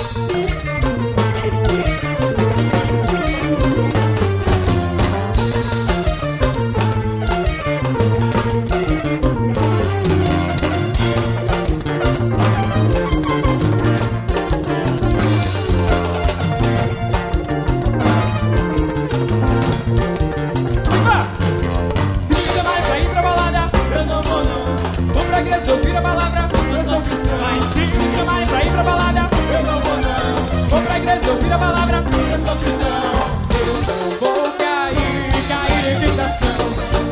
Ouvir a palavra, eu sou cristão. Mas se me chamarem pra ir pra balada, eu não vou não. Vou pra igreja ouvir a palavra, eu sou cristão. Eu não vou cair em tentação.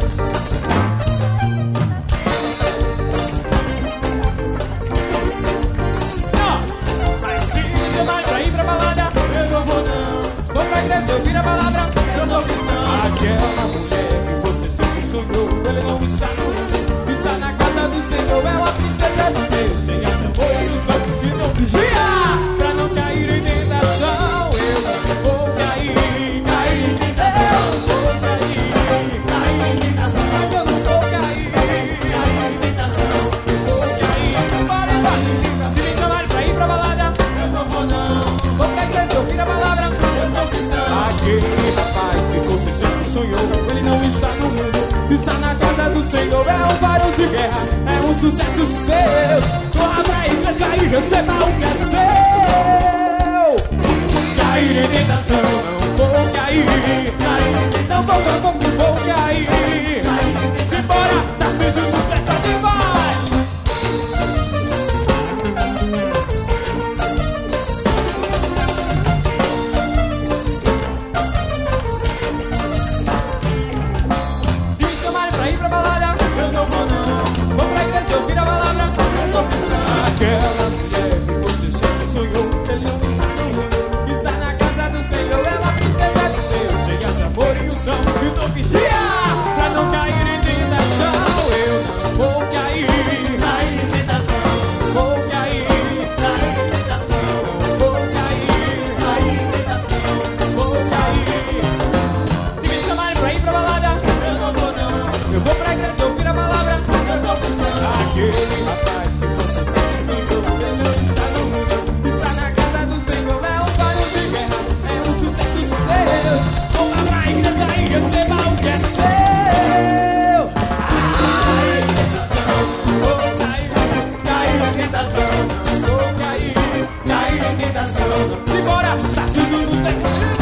Não, mas se me chamarem pra ir pra balada, eu não vou não. Vou pra igreja ouvir a palavra, eu sou cristão. Aquela mulher que você sempre sonhou, ele não está no mundo, está na casa do Senhor. Ela princesa de Deus, sem amor e ilusão, que não vigia pra não cair em tentação. Eu não vou cair em tentação. Vou cair em tentação. Mas eu não vou cair em tentação. Vou cair, para. Se me chamarem pra ir pra balada, eu não vou não. Vou pra igreja ouvir a palavra, eu sou cristão. Aquele rapaz que você sempre sonhou, ele não está no mundo, está na casa do Senhor. É um varão de guerra, é um sucesso Deus. Corra pra igreja e receba o que é seu. Cair em tentação, não vou cair. Não vou cair. Simbora, tá sendo sucesso demais. Se me chamarem pra ir pra balada, eu não vou não. Vou pra igreja ouvir a palavra, eu sou cristão. Aquela mulher que você sempre sonhou, ele não está no mundo, está na casa do Senhor. Ela princesa de Deus, cheia de amor e ilusão, e tô vigia pra não cair em tentação. Eu não vou cair em tentação. Vou cair em tentação. Vou cair em tentação. Vou cair. Se me chamarem pra ir pra balada, eu não vou não. Eu vou pra igreja ouvir a palavra, eu sou cristão. Aquele rapaz que você sempre sonhou, ele não está no mundo, está na casa do Senhor. É um varão de guerra, é um sucesso Deus. Vou pra igreja e receba o que é seu. Ai, tentação. Vou cair em tentação. Vou cair em tentação. Simbora, tá sujo no pecado.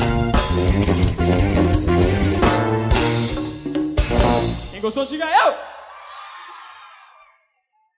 Quem gostou, diga eu!